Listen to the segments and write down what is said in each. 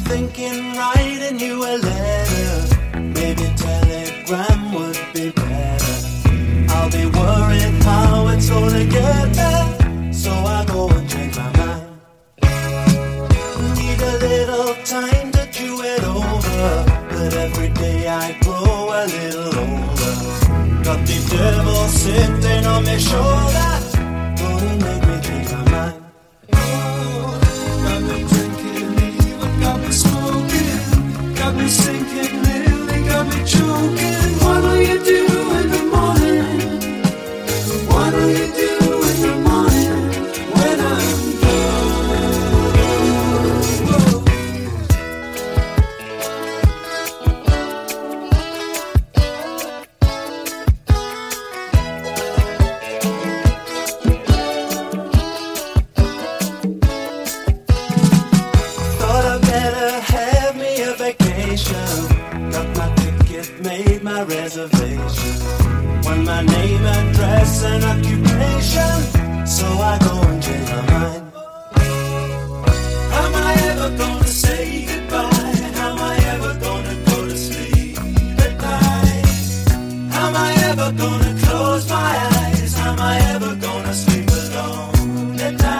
thinking writing you a letter. Maybe telegram would be better. I'll be worried how it's gonna get there, so I go and change my mind. Need a little time to chew it over, but every day I grow a little older. Got the devil sitting on my shoulder, gonna make me change my mind. Got me drinking, even got me smoking, got me sinking, nearly got me choking. What will you do in the morning? What will you do in the morning when I'm reservation? Want my name, address, and occupation, so I go and change my mind. Am I ever gonna say goodbye? Am I ever gonna go to sleep at night? Am I ever gonna close my eyes? Am I ever gonna sleep alone at night?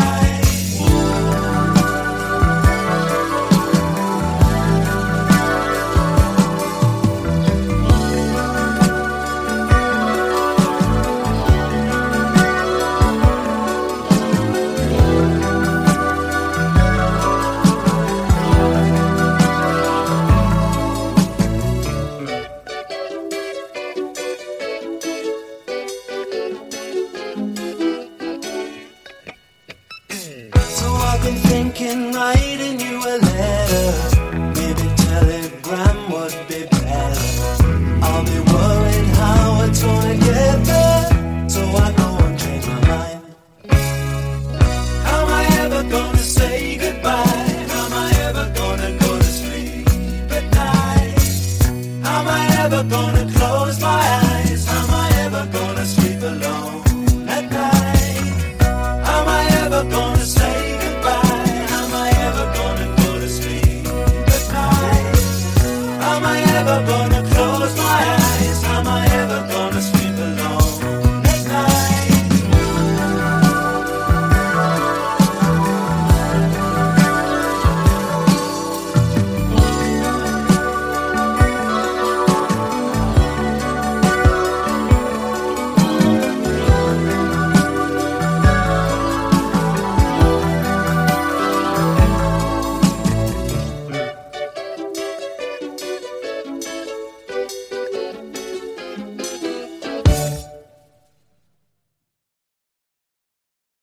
Been thinking writing you a letter. Maybe telegram would be better. I'll be worried how it's gonna get there, so I go and change my mind. Am I ever gonna say goodbye? Am I ever gonna go to sleep at night? Am I ever gonna close my eyes? Am I ever gonna sleep alone at night? Am I ever gonna say Am I ever gonna